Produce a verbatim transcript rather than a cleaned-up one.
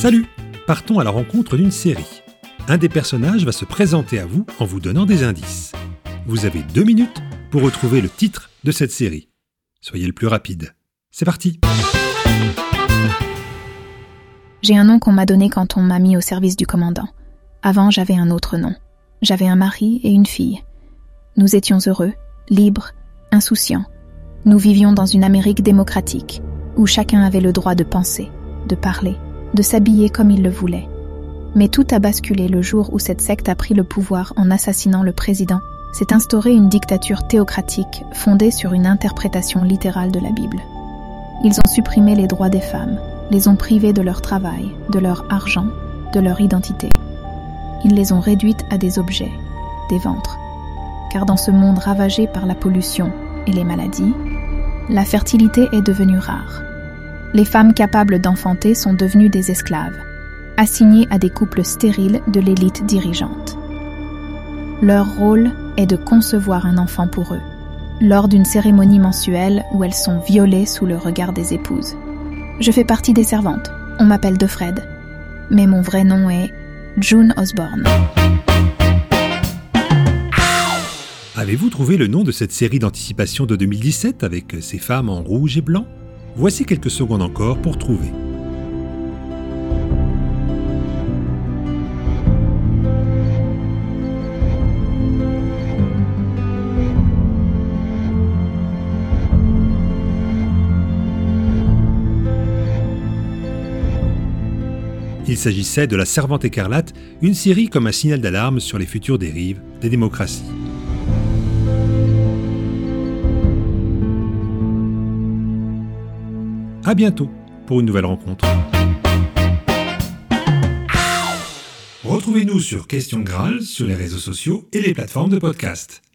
Salut! Partons à la rencontre d'une série. Un des personnages va se présenter à vous en vous donnant des indices. Vous avez deux minutes pour retrouver le titre de cette série. Soyez le plus rapide. C'est parti! J'ai un nom qu'on m'a donné quand on m'a mis au service du commandant. Avant, j'avais un autre nom. J'avais un mari et une fille. Nous étions heureux, libres, insouciants. Nous vivions dans une Amérique démocratique, où chacun avait le droit de penser, de parler, de s'habiller comme il le voulait. Mais tout a basculé le jour où cette secte a pris le pouvoir en assassinant le président. S'est instaurée une dictature théocratique fondée sur une interprétation littérale de la Bible. Ils ont supprimé les droits des femmes, les ont privées de leur travail, de leur argent, de leur identité. Ils les ont réduites à des objets, des ventres. Car dans ce monde ravagé par la pollution et les maladies, la fertilité est devenue rare. Les femmes capables d'enfanter sont devenues des esclaves, assignées à des couples stériles de l'élite dirigeante. Leur rôle est de concevoir un enfant pour eux, lors d'une cérémonie mensuelle où elles sont violées sous le regard des épouses. Je fais partie des servantes, on m'appelle De Fred, mais mon vrai nom est June Osborne. Avez-vous trouvé le nom de cette série d'anticipation de deux mille dix-sept avec ces femmes en rouge et blanc? Voici quelques secondes encore pour trouver. Il s'agissait de La Servante écarlate, une série comme un signal d'alarme sur les futures dérives des démocraties. À bientôt pour une nouvelle rencontre. Retrouvez-nous sur Question Graal sur les réseaux sociaux et les plateformes de podcast.